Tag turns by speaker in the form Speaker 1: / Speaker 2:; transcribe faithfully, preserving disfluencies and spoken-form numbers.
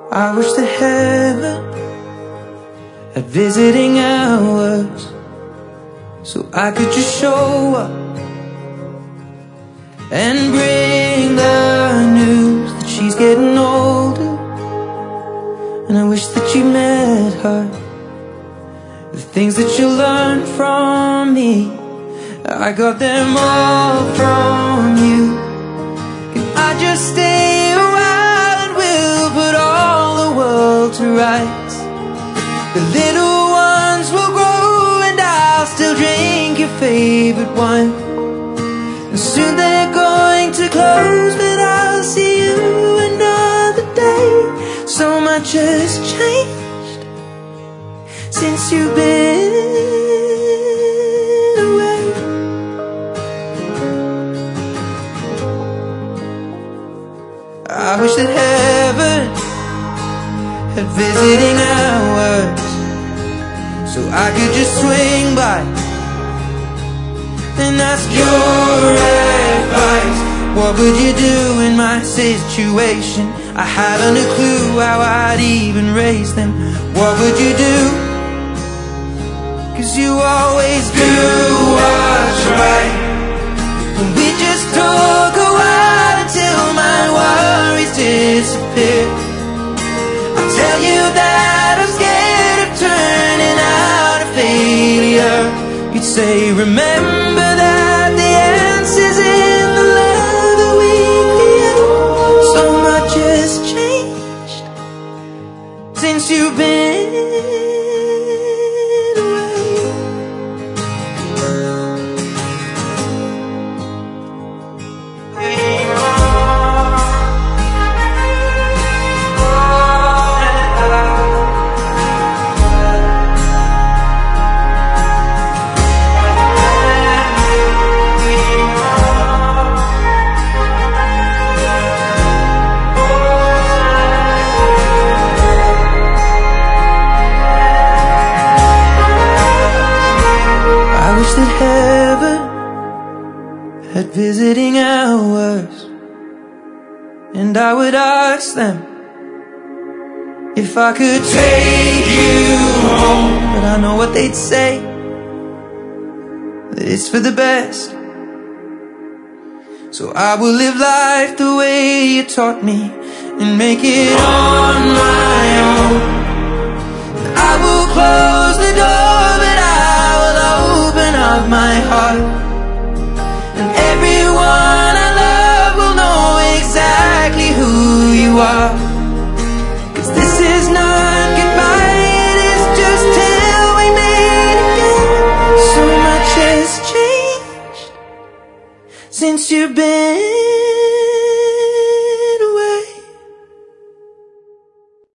Speaker 1: I wish that heaven had visiting hours, so I could just show up and bring the news that she's getting older. And I wish that you met her. The things that you learned from me, I got them all from you. Can I just stay a while and we'll put all the world to rights? The little ones will grow and I'll still drink your favorite wine. And soon they're going to close, but I'll see you another day. So much has changed since you've been away. I wish that heaven had visiting hours, so I could just swing by and ask your advice. What would you do in my situation? I haven't a clue how I'd even raise them. What would you do? Cause you always do what's right. And we just took a while until my worries disappear. I tell you that I'm scared of turning out a failure. You'd say, remember that the answer's in the love that we create. So much has changed since you've been that heaven had visiting hours, and I would ask them if I could take you home. But I know what they'd say, that it's for the best. So I will live life the way you taught me and make it on my own. I will close the door, but I will open up my heart, and everyone I love will know exactly who you are. Cause this is not goodbye, it is just till we meet again. So much has changed since you've been